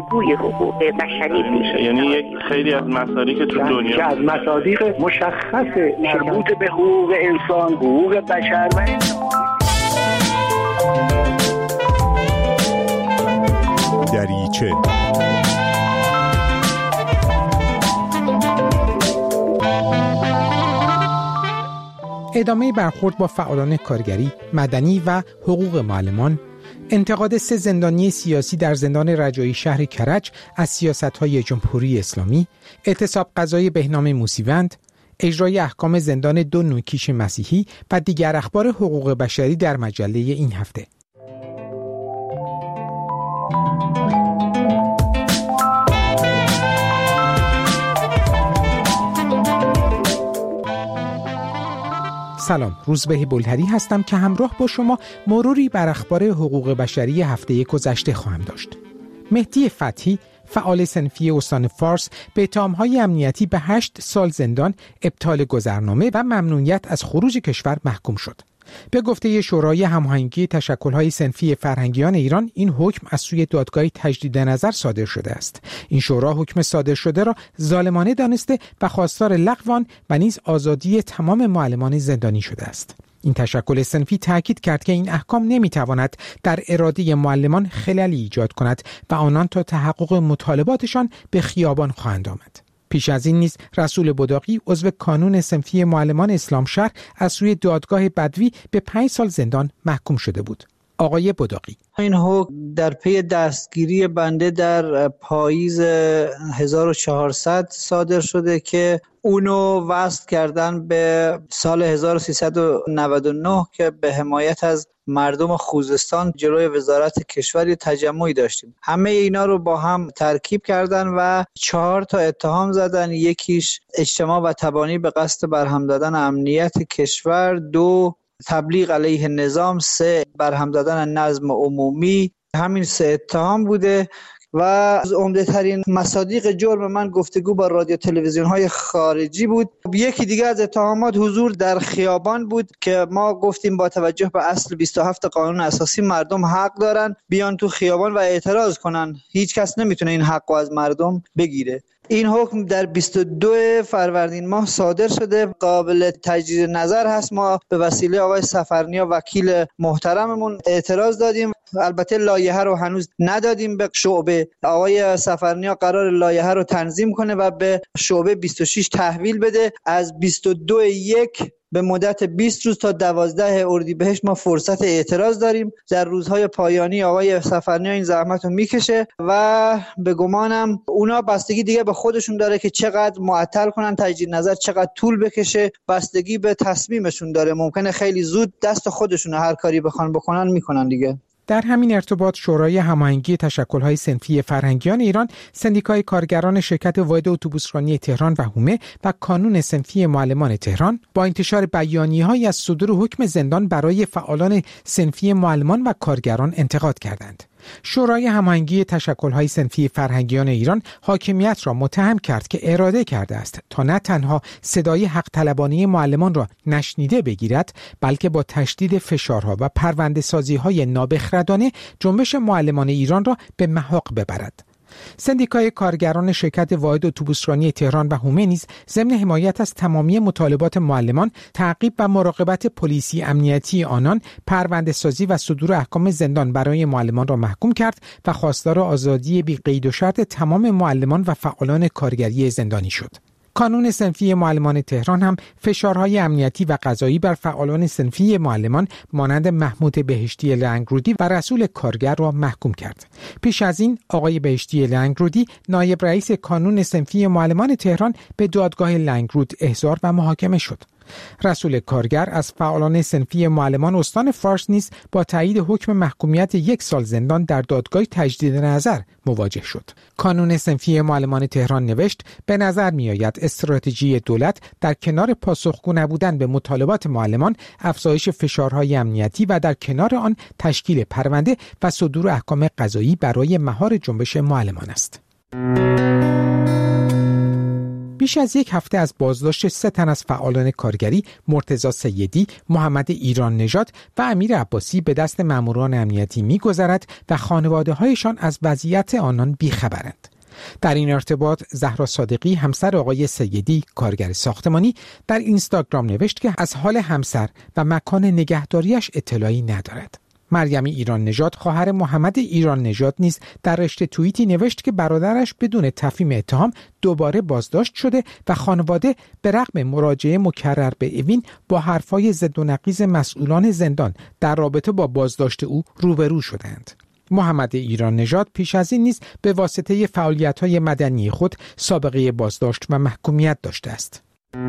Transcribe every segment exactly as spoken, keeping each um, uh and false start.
بازگوی حقوق بشری میشه. یعنی یک خیلی از مصادیق که تو دنیا که از مصادیق مشخص مربوط به حقوق انسان، حقوق بشر و دریچه ادامه برخورد با فعالان کارگری، مدنی و حقوق معلمان، انتقاد سه زندانی سیاسی در زندان رجایی شهر کرج از سیاست‌های جمهوری اسلامی، اعتصاب قضایی بهنام موسیوند، اجرای احکام زندان دو نوکیش مسیحی و دیگر اخبار حقوق بشری در مجله این هفته. سلام، روزبه بلهری هستم که همراه با شما مروری بر اخبار حقوق بشری هفته گذشته خواهم داشت. مهدی فتحی، فعال صنفی استان فارس، به اتهام‌های امنیتی به هشت سال زندان، ابطال گذرنامه و ممنوعیت از خروج کشور محکوم شد. به گفته شورای هماهنگی تشکل‌های صنفی فرهنگیان ایران، این حکم از سوی دادگاه تجدید نظر صادر شده است. این شورا حکم صادر شده را ظالمانه دانسته و خواستار لغو آن و نیز آزادی تمام معلمان زندانی شده است. این تشکل صنفی تاکید کرد که این احکام نمیتواند در اراده معلمان خللی ایجاد کند و آنان تا تحقق مطالباتشان به خیابان خواهند آمد. پیش از این نیز رسول بداقی عضو کانون صنفی معلمان اسلام شهر از سوی دادگاه بدوی به پنج سال زندان محکوم شده بود. آقای بداقی: این حکم در پی دستگیری بنده در پاییز هزار و چهارصد صادر شده که اونو وصل کردن به سال هزار و سیصد و نود و نه که به حمایت از مردم خوزستان جلوی وزارت کشور تجمعی داشتیم. همه اینا رو با هم ترکیب کردن و چهار تا اتهام زدن. یکیش اجتماع و تبانی به قصد برهم دادن امنیت کشور، دو تبلیغ علیه نظام، سه برهم دادن نظم عمومی. همین سه اتهام بوده و از عمده ترین مصادیق جرم من گفتگو با رادیو تلویزیون های خارجی بود. یکی دیگه از اتهامات حضور در خیابان بود که ما گفتیم با توجه به اصل بیست و هفت قانون اساسی مردم حق دارن بیان تو خیابان و اعتراض کنن. هیچ کس نمیتونه این حق رو از مردم بگیره. این حکم در بیست و دو فروردین ماه صادر شده، قابل تجدید نظر هست. ما به وسیله آقای سفرنیا وکیل محترممون اعتراض دادیم. البته لایحه رو هنوز ندادیم به شعبه. آقای سفرنیا قرار لایحه رو تنظیم کنه و به شعبه بیست و شش تحویل بده. از بیست و دو یک به مدت بیست روز تا دوازده اردیبهشت ما فرصت اعتراض داریم. در روزهای پایانی آقای سفرنیا این زحمت رو میکشه و به گمانم اونا بستگی دیگه به خودشون داره که چقدر معطل کنن تجدید نظر، چقدر طول بکشه، بستگی به تصمیمشون داره. ممکنه خیلی زود دست خودشون هر کاری بخوان بکنن میکنن دیگه. در همین ارتباط شورای هماهنگی تشکل‌های صنفی فرهنگیان ایران، سندیکای کارگران شرکت واحد اتوبوسرانی تهران و هومه و کانون صنفی معلمان تهران با انتشار بیانیه‌هایی از صدور حکم زندان برای فعالان صنفی معلمان و کارگران انتقاد کردند. شورای هماهنگی تشکل‌های صنفی فرهنگیان ایران حاکمیت را متهم کرد که اراده کرده است تا نه تنها صدای حق طلبانه معلمان را نشنیده بگیرد، بلکه با تشدید فشارها و پرونده‌سازی‌های نابخردانه جنبش معلمان ایران را به محاق ببرد. سندیکای کارگران شرکت واحد اتوبوسرانی تهران و هومه نیز ضمن حمایت از تمامی مطالبات معلمان، تعقیب و مراقبت پلیسی امنیتی آنان، پرونده‌سازی و صدور احکام زندان برای معلمان را محکوم کرد و خواستار آزادی بی قید و شرط تمام معلمان و فعالان کارگری زندانی شد. کانون صنفی معلمان تهران هم فشارهای امنیتی و قضایی بر فعالان صنفی معلمان مانند محمود بهشتی لنگرودی و رسول کارگر را محکوم کرد. پیش از این آقای بهشتی لنگرودی، نایب رئیس کانون صنفی معلمان تهران، به دادگاه لنگرود احضار و محاکمه شد. رسول کارگر از فعالان صنفی معلمان استان فارس نیز با تایید حکم محکومیت یک سال زندان در دادگاه تجدید نظر مواجه شد. کانون صنفی معلمان تهران نوشت: به نظر می آید استراتژی دولت در کنار پاسخگو نبودن به مطالبات معلمان، افزایش فشارهای امنیتی و در کنار آن تشکیل پرونده و صدور احکام قضایی برای مهار جنبش معلمان است. بیش از یک هفته از بازداشت سه تن از فعالان کارگری، مرتضی سیدی، محمد ایران نژاد و امیر عباسی به دست ماموران امنیتی می‌گذرد و خانواده‌هایشان از وضعیت آنان بی‌خبرند. در این ارتباط زهرا صادقی همسر آقای سیدی، کارگر ساختمانی، در اینستاگرام نوشت که از حال همسر و مکان نگهداریش اطلاعی ندارد. مریم ایران نژاد، خواهر محمد ایران نژاد، نیز در رشته توییتی نوشت که برادرش بدون تفهیم اتهام دوباره بازداشت شده و خانواده به رغم مراجعه مکرر به اوین با حرفای ضد و نقیض مسئولان زندان در رابطه با بازداشت او روبرو شدند. محمد ایران نژاد پیش از این نیز به واسطه فعالیت‌های مدنی خود سابقه بازداشت و محکومیت داشته است.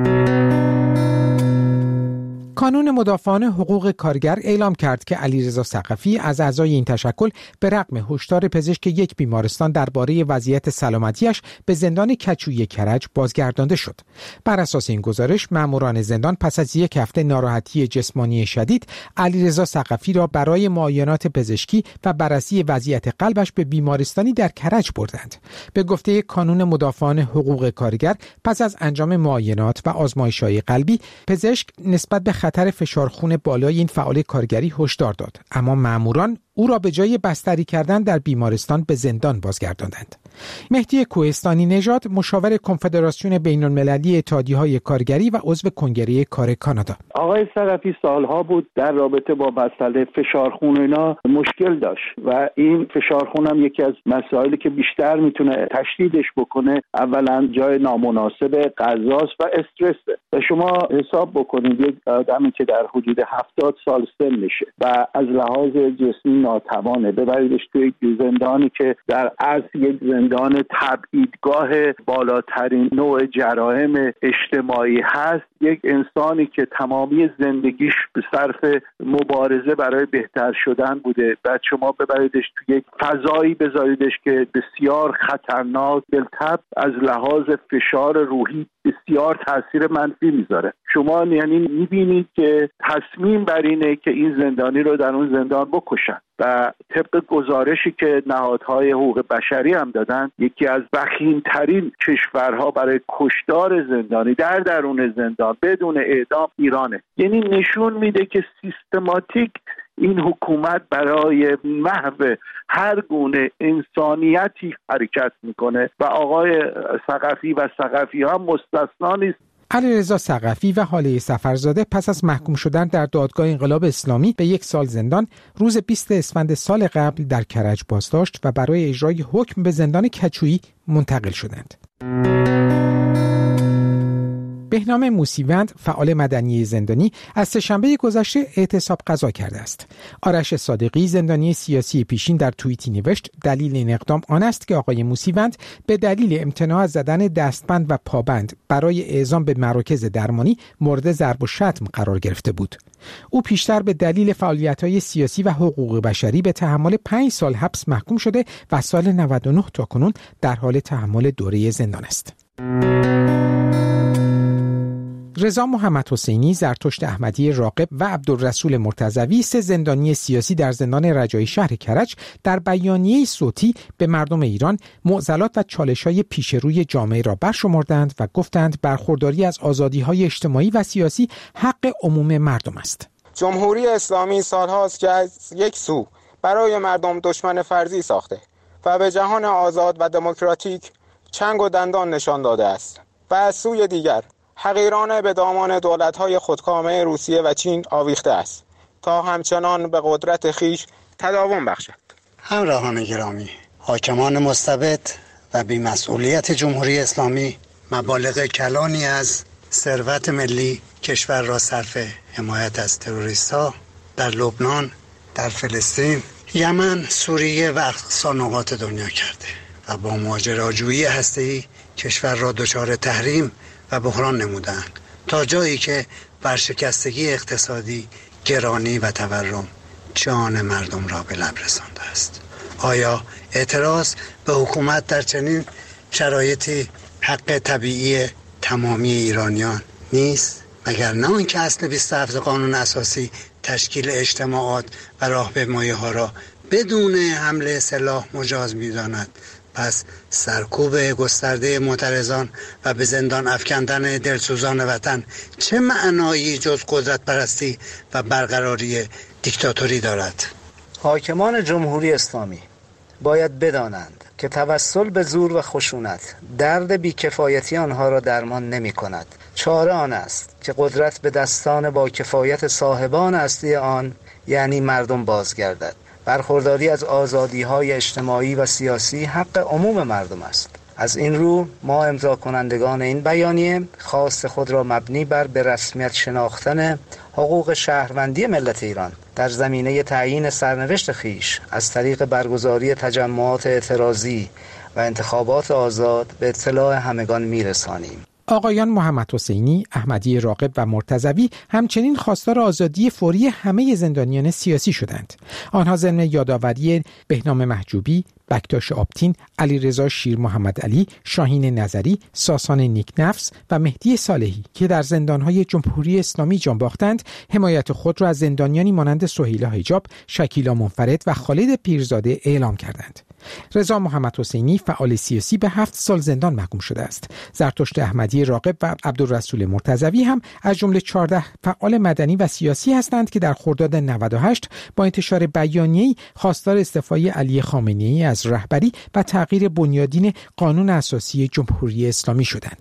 کانون مدافعان حقوق کارگر اعلام کرد که علیرضا ثقفی از اعضای این تشکل به رغم هشدار پزشک یک بیمارستان درباره وضعیت سلامتیش به زندان کچوی کرج بازگردانده شد. بر اساس این گزارش، ماموران زندان پس از یک هفته ناراحتی جسمانی شدید، علیرضا ثقفی را برای معاینات پزشکی و بررسی وضعیت قلبش به بیمارستانی در کرج بردند. به گفته کانون مدافعان حقوق کارگر، پس از انجام معاینات و آزمایش‌های قلبی، پزشک نسبت به خطر فشار خون بالای این فعال کارگری هشدار داد، اما ماموران او را به جای بستری کردن در بیمارستان به زندان بازگرداندند. مهدی کوهستانی نژاد، مشاور کنفدراسیون بین‌المللی اتحادیه‌های کارگری و عضو کنگره کار کانادا: آقای ثقفی سالها بود در رابطه با مسئله فشارخون اینا مشکل داشت و این فشارخون هم یکی از مسائلی که بیشتر میتونه تشدیدش بکنه اولا جای نامناسب غذاست و استرسه. و شما حساب بکنید یک آدمی که در حدود هفتاد سال سن میشه و از لحاظ جسمی ناتوانه، ببریدش توی زندانی که در اصل یک زندان تبعیدگاه بالاترین نوع جرایم اجتماعی هست، یک انسانی که تمامی زندگیش به صرف مبارزه برای بهتر شدن بوده، بعد شما ببریدش توی یک فضایی بذاریدش که بسیار خطرناک، بالطبع از لحاظ فشار روحی بسیار تاثیر منفی میذاره. شما یعنی میبینید که تصمیم بر اینه که این زندانی رو در اون زندان بکشن و طبق گزارشی که نهادهای حقوق بشری هم دادن، یکی از وخیم‌ترین کشورها برای کشتار زندانی در درون زندان بدون اعدام ایرانه. یعنی نشون میده که سیستماتیک این حکومت برای محو هر گونه انسانیتی حرکت میکنه و آقای ثقفی و ثقفی ها مستثنا نیست. علیرضا ثقفی و هاله سفرزاده پس از محکوم شدن در دادگاه انقلاب اسلامی به یک سال زندان، روز بیست اسفند سال قبل در کرج بازداشت و برای اجرای حکم به زندان کچویی منتقل شدند. بهنام موسیوند، فعال مدنی زندانی، از سه‌شنبه گذشته اعتصاب قضا کرده است. آرش صادقی، زندانی سیاسی پیشین، در توییتی نوشت دلیل این اقدام آن است که آقای موسیوند به دلیل امتناع از زدن دستبند و پابند برای اعزام به مراکز درمانی مورد ضرب و شتم قرار گرفته بود. او پیشتر به دلیل فعالیت‌های سیاسی و حقوق بشری به تحمل پنج سال حبس محکوم شده و سال نود و نه تا کنون در حال تحمل دوره زندان است. رضا محمد حسینی، زرتشت احمدی راغب و عبدالرسول مرتضوی، سه زندانی سیاسی در زندان رجایی شهر کرج، در بیانیه صوتی به مردم ایران معضلات و چالش‌های پیش روی جامعه را برشمردند و گفتند برخورداری از آزادی‌های اجتماعی و سیاسی حق عموم مردم است. جمهوری اسلامی سالهاست که از یک سو برای مردم دشمن فرضی ساخته و به جهان آزاد و دموکراتیک چنگ و دندان نشان داده است و از سوی دیگر حقیرانه به دامان دولت‌های خودکامه روسیه و چین آویخته است تا همچنان به قدرت خیش تداوم بخشد. همراهان گرامی، حاکمان مستبد و بی‌مسئولیت جمهوری اسلامی مبالغ کلانی از ثروت ملی کشور را صرف حمایت از تروریست‌ها در لبنان، در فلسطین، یمن، سوریه و اقصا نقاط دنیا کرده و با ماجراجویی هسته‌ای کشور را دچار تحریم و بحران نمودند تا جایی که ورشکستگی اقتصادی، گرانی و تورم جان مردم را به لب رسانده است. آیا اعتراض به حکومت در چنین شرایطی حق طبیعی تمامی ایرانیان نیست؟ مگر نه آنکه اصل بیست و هفت قانون اساسی تشکیل اجتماعات و راهپیمایی ها را بدون حمله سلاح مجاز می‌داند؟ پس سرکوب گسترده معترضان و به زندان افکندن دلسوزان وطن چه معنایی جز قدرت پرستی و برقراری دیکتاتوری دارد؟ حاکمان جمهوری اسلامی باید بدانند که توسل به زور و خشونت درد بیکفایتی آنها را درمان نمی کند. چاره آن است که قدرت به دستان با کفایت صاحبان اصلی آن یعنی مردم بازگردد. برخورداری از آزادی‌های اجتماعی و سیاسی حق عموم مردم است. از این رو ما امضا کنندگان این بیانیه خواست خود را مبنی بر به رسمیت شناختن حقوق شهروندی ملت ایران در زمینه تعیین سرنوشت خیش از طریق برگزاری تجمعات اعتراضی و انتخابات آزاد به اطلاع همگان میرسانیم. آقایان محمد حسینی، احمدی راغب و مرتضوی همچنین خواستار آزادی فوری همه زندانیان سیاسی شدند. آنها ضمن یادآوری بهنام محجوبی، بکتاش آبتین، علیرضا شیر محمد علی، شاهین نظری، ساسان نیکنفس و مهدی صالحی که در زندانهای جمهوری اسلامی جان باختند، حمایت خود را از زندانیانی مانند سهیلا حجاب، شکیلا منفرد و خالد پیرزاده اعلام کردند. رضا محمد حسینی فعال سیاسی به هفت سال زندان محکوم شده است. زرتشت احمدی راغب و عبدالرسول مرتضوی هم از جمله چهارده فعال مدنی و سیاسی هستند که در خرداد نود و هشت با انتشار بیانیه‌ای خواستار استعفای علی خامنه‌ای از رهبری و تغییر بنیادین قانون اساسی جمهوری اسلامی شدند.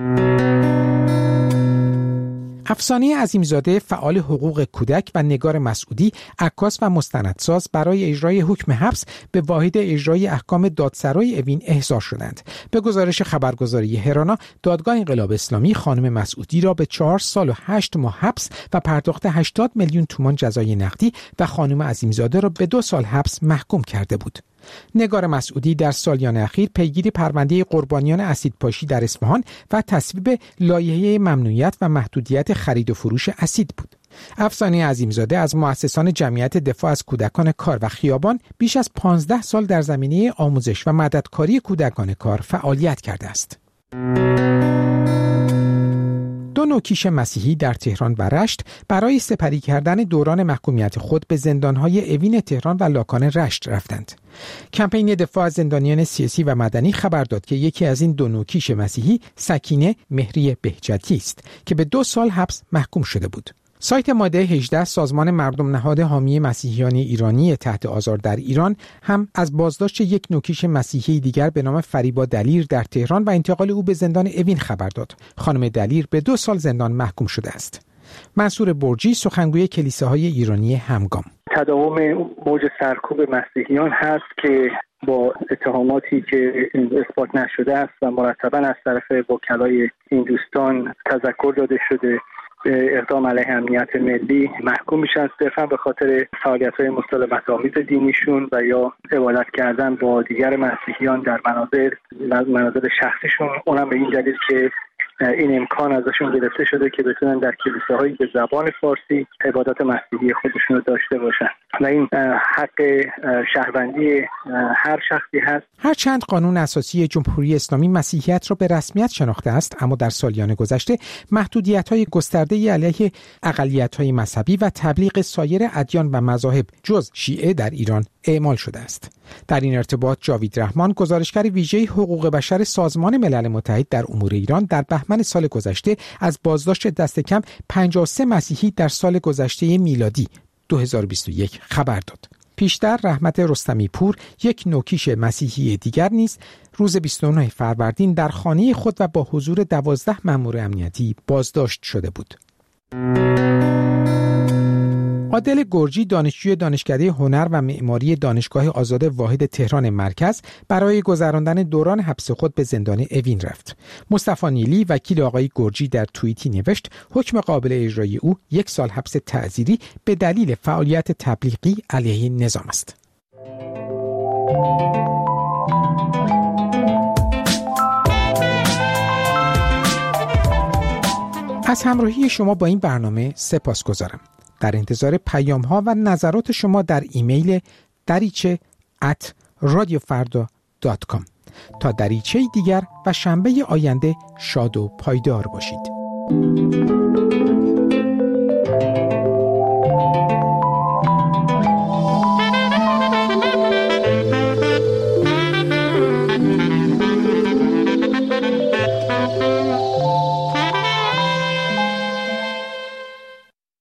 افسانه عظیمزاده فعال حقوق کودک و نگار مسعودی عکاس و مستندساز برای اجرای حکم حبس به واحد اجرای احکام دادسرای اوین احضار شدند. به گزارش خبرگزاری هرانا، دادگاه انقلاب اسلامی خانم مسعودی را به چهار سال و هشت ماه حبس و پرداخت هشتاد میلیون تومان جزای نقدی و خانم عظیمزاده را به دو سال حبس محکوم کرده بود. نگار مسعودی در سالیان اخیر پیگیر پرونده قربانیان اسیدپاشی در اصفهان و تصویب لایحه ممنوعیت و محدودیت خرید و فروش اسید بود. افسانه عظیمزاده از مؤسسان جمعیت دفاع از کودکان کار و خیابان بیش از پانزده سال در زمینه آموزش و مددکاری کودکان کار فعالیت کرده است. دو نوکیش مسیحی در تهران و رشت برای سپری کردن دوران محکومیت خود به زندانهای اوین تهران و لاکان رشت رفتند. کمپین دفاع از زندانیان سیاسی و مدنی خبر داد که یکی از این دو نوکیش مسیحی سکینه مهری بهجتی است که به دو سال حبس محکوم شده بود. سایت ماده هجده سازمان مردم نهاد حامی مسیحیان ایرانی تحت آزار در ایران هم از بازداشت یک نوکیش مسیحی دیگر به نام فریبا دلیر در تهران و انتقال او به زندان اوین خبر داد. خانم دلیر به دو سال زندان محکوم شده است. منصور برجی، سخنگوی کلیساهای ایرانی همگام: تداوم موج سرکوب مسیحیان هست که با اتهاماتی که اثبات نشده است و مرتبا از طرف وکلای این دوستان تذکر داده شده به اقدام علیه امنیت ملی محکوم میشن، صرفا به خاطر فعالیت‌های مسالمت‌آمیز دینیشون و یا عبادت کردن با دیگر مسیحیان در منازل منازل شخصیشون، اونم به این دلیل که این امکان ازشون گرفته شده که بتونن در کلیساهایی به زبان فارسی عبادات مسیحی خودشون رو داشته باشن و این حق شهروندی هر شخصی هست. هرچند قانون اساسی جمهوری اسلامی مسیحیت را به رسمیت شناخته است، اما در سالیان گذشته محدودیت‌های گسترده‌ای علیه اقلیت‌های مذهبی و تبلیغ سایر ادیان و مذاهب جز شیعه در ایران اعمال شده است. در این ارتباط جاوید رحمان، گزارشگر ویژه حقوق بشر سازمان ملل متحد در امور ایران، در بهمن سال گذشته از بازداشت دست کم پنجاه و سه مسیحی در سال گذشته میلادی دو هزار و بیست و یک خبر داد. پیشتر رحمت رستمی پور، یک نوکیش مسیحی دیگر نیز روز بیست و نه فروردین در خانه خود و با حضور دوازده مأمور امنیتی بازداشت شده بود. عادل گرجی، دانشجوی دانشکده هنر و معماری دانشگاه آزاد واحد تهران مرکز، برای گذراندن دوران حبس خود به زندان اوین رفت. مصطفی نیلی، وکیل آقای گرجی، در توییتی نوشت حکم قابل اجرای او یک سال حبس تعزیری به دلیل فعالیت تبلیغی علیه نظام است. از همراهی شما با این برنامه سپاسگزارم. در انتظار پیام ها و نظرات شما در ایمیل دریچه ات رادیوفردا دات کام. تا دریچه دیگر و شنبه آینده شاد و پایدار باشید.